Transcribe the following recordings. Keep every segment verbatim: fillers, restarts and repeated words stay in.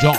جان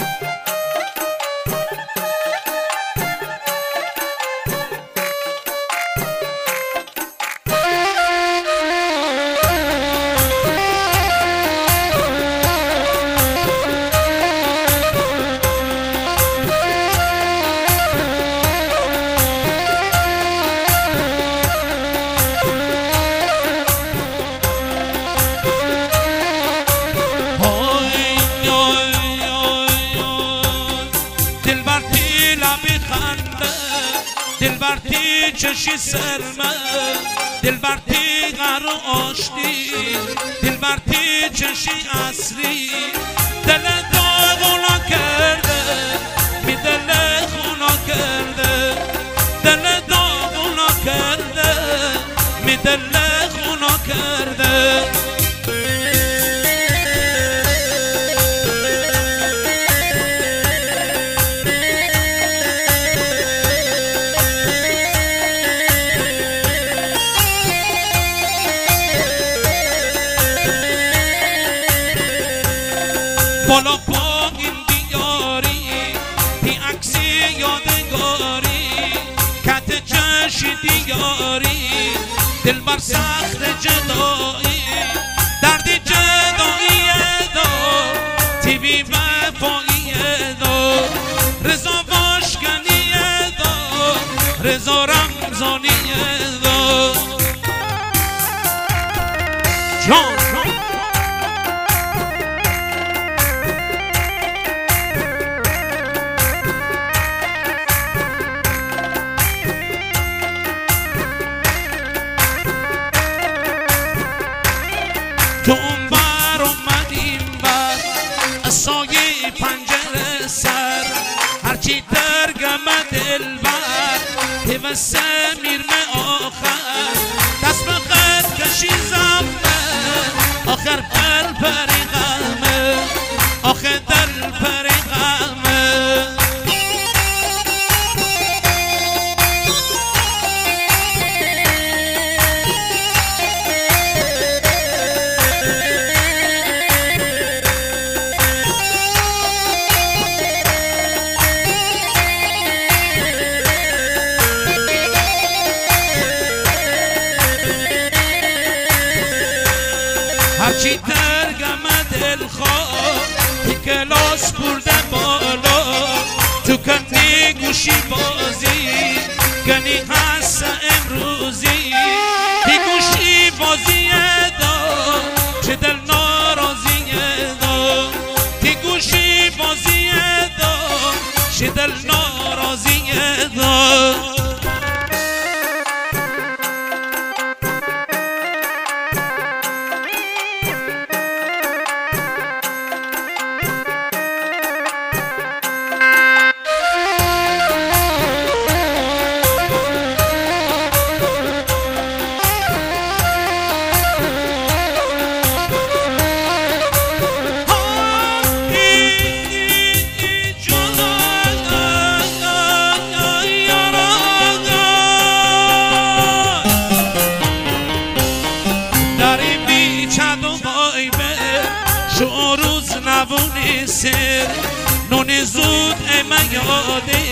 دلبر تی چشی سرمه دلبر تی غرو آشتی دلبر تی چشی اصلی دل داغونا کرده می دل خونا کرده دل داغونا کرده می دل خونا کرده بالا پا این دیاری تی عکسی یادگاری کت چشی دیاری دل بر سخت جدایی دردی جدایی دا تی بی وفایی دا رضا باشکنی دا رضا رمزانی دا جان تو اون بر اومدیم بر سایه پنجره سر هرچی ترگمه دل بر پیوسته میرمه آخر دست به خط کشی زمه آخر دل پری غمه آخر دل پری غمه هرچی ترگمه دل خواه تی کلاس برده بالا تو کنی گوشی بازی کنی هست امروزی تی گوشی بازی دا چه دل نارازی دا تی گوشی بازی دا چه دل نارازی دا شو روز نبونی سر نونی زود ای من یاده